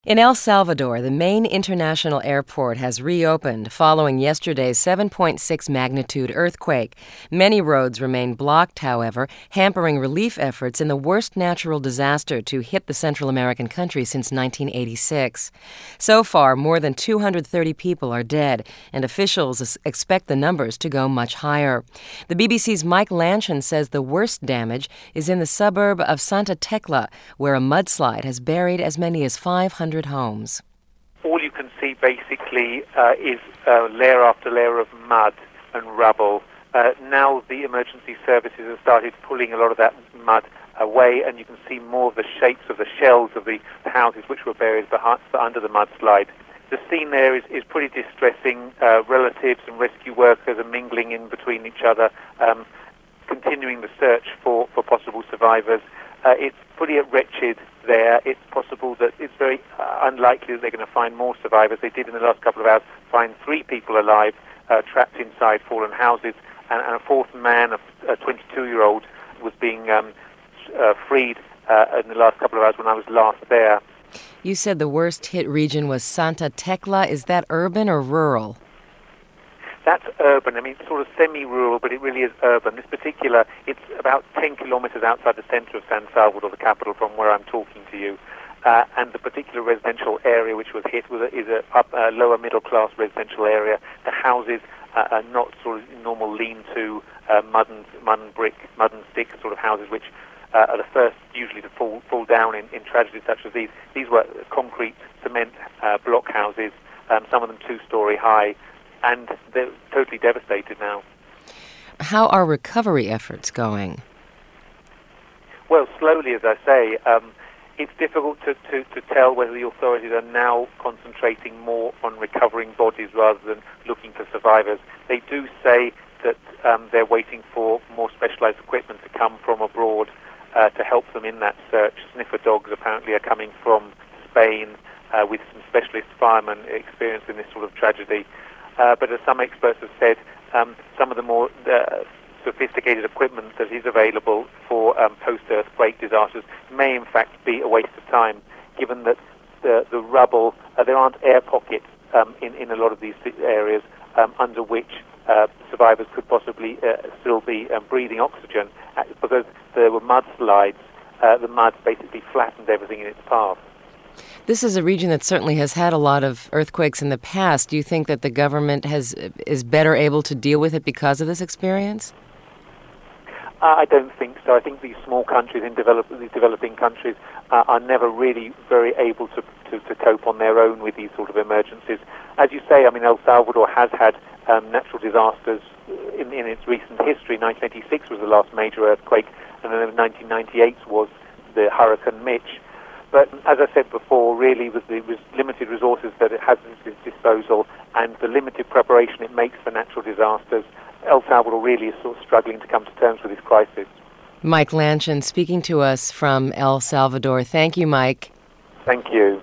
In El Salvador, the main international airport has reopened following yesterday's 7.6 magnitude earthquake. Many roads remain blocked, however, hampering relief efforts in the worst natural disaster to hit the Central American country since 1986. So far, more than 230 people are dead, and officials expect the numbers to go much higher. The BBC's Mike Lanchin says the worst damage is in the suburb of Santa Tecla, where a mudslide has buried as many as 500 homes. All you can see basically is layer after layer of mud and rubble. Now the emergency services have started pulling a lot of that mud away, and you can see more of the shapes of the shells of the houses which were buried under the mudslide. The scene there is pretty distressing. Relatives and rescue workers are mingling in between each other, continuing the search for possible survivors. It's pretty wretched there. It's possible that it's very unlikely that they're going to find more survivors. They did in the last couple of hours find 3 people alive, trapped inside fallen houses, and a fourth man, a 22-year-old, was being freed in the last couple of hours when I was last there. You said the worst hit region was Santa Tecla. Is that urban or rural? That's urban. I mean, it's sort of semi-rural, but it really is urban. This particular, it's about 10 kilometers outside the center of San Salvador, the capital, from where I'm talking to you. And the particular residential area which was hit is a lower middle-class residential area. The houses are not sort of normal lean-to, mud and stick sort of houses, which are the first usually to fall down in tragedies such as these. These were concrete, cement block houses, some of them 2-story high, and they're totally devastated now. How are recovery efforts going? Well, slowly, as I say. It's difficult to tell whether the authorities are now concentrating more on recovering bodies rather than looking for survivors. They do say that they're waiting for more specialized equipment to come from abroad to help them in that search. Sniffer dogs apparently are coming from Spain with some specialist firemen experienced in this sort of tragedy. But as some experts have said, some of the more sophisticated equipment that is available for post-earthquake disasters may in fact be a waste of time, given that the rubble, there aren't air pockets in a lot of these areas under which survivors could possibly still be breathing oxygen, because there were mudslides. The mud basically flattened everything in its path. This is a region that certainly has had a lot of earthquakes in the past. Do you think that the government is better able to deal with it because of this experience? I don't think so. I think these small countries, these developing countries, are never really very able to cope on their own with these sort of emergencies. As you say, I mean, El Salvador has had natural disasters in its recent history. 1986 was the last major earthquake, and then 1998 was the Hurricane Mitch. But as I said before, really with the limited resources that it has at its disposal and the limited preparation it makes for natural disasters, El Salvador really is sort of struggling to come to terms with this crisis. Mike Lanchin speaking to us from El Salvador. Thank you, Mike. Thank you.